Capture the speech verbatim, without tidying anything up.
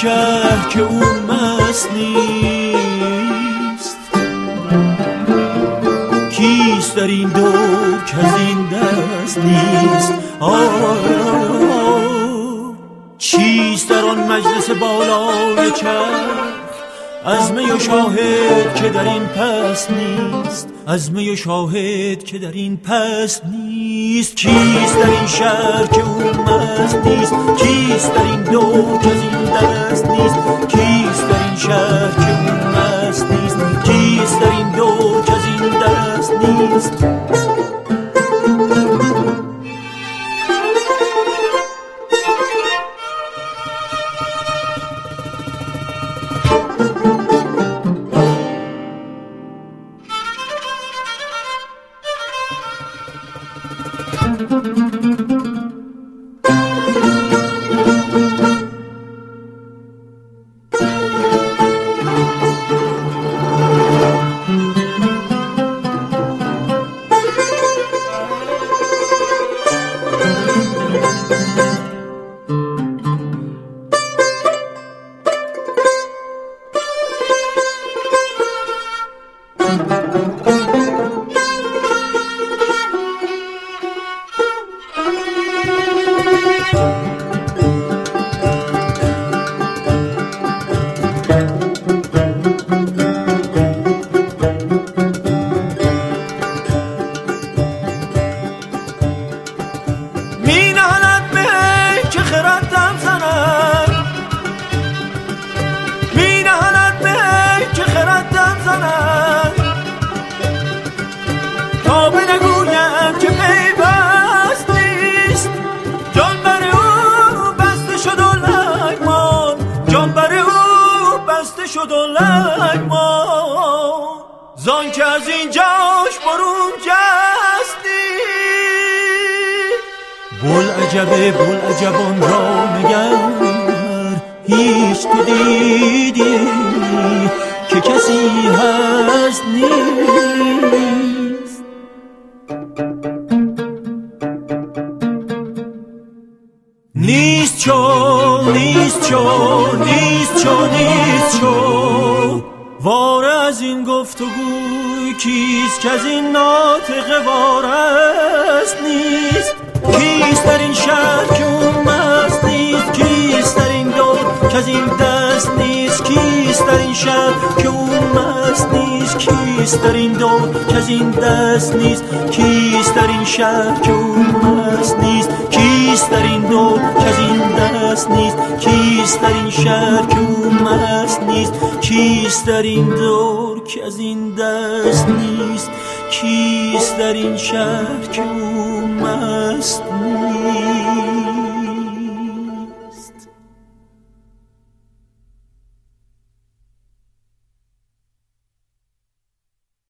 شهر که اون مست نیست؟ کیست در این دور که از این دست نیست؟ آه چیست در آن مجلس بالای چرخ از می و شاهد که در این پس نیست؟ از می و شاهد که در این پس نیست؟ کیست در این شهر که اون مست نیست؟ کیست در این دور که از این دست نیست؟ کیست در این شهر که اون مست نیست؟ کیست در این دور که از این دست نیست؟ زان که از اینجاش برون جستی بل عجبه بل عجبان را نگر هیچ تو دیدی که کسی هست نیست. نیست چو نیست چو نیست چو نیست چو واره از این گفتگوی کیست که از این ناطقه وارست نیست؟ کیست در این شهر که اون مست نیست؟ کیست در این دور که از این دست نیست؟ کیست در این شهر که اون مست نیست؟ کیست در این دور که از این دست نیست؟ کیست در این شهر که اون مست نیست؟ کیست در این دور که از این دست نیست؟ کیست در این شهر که اون مست نیست؟ کیست در این دور که از این دست نیست؟ کیست در این شهر که اون مست نیست؟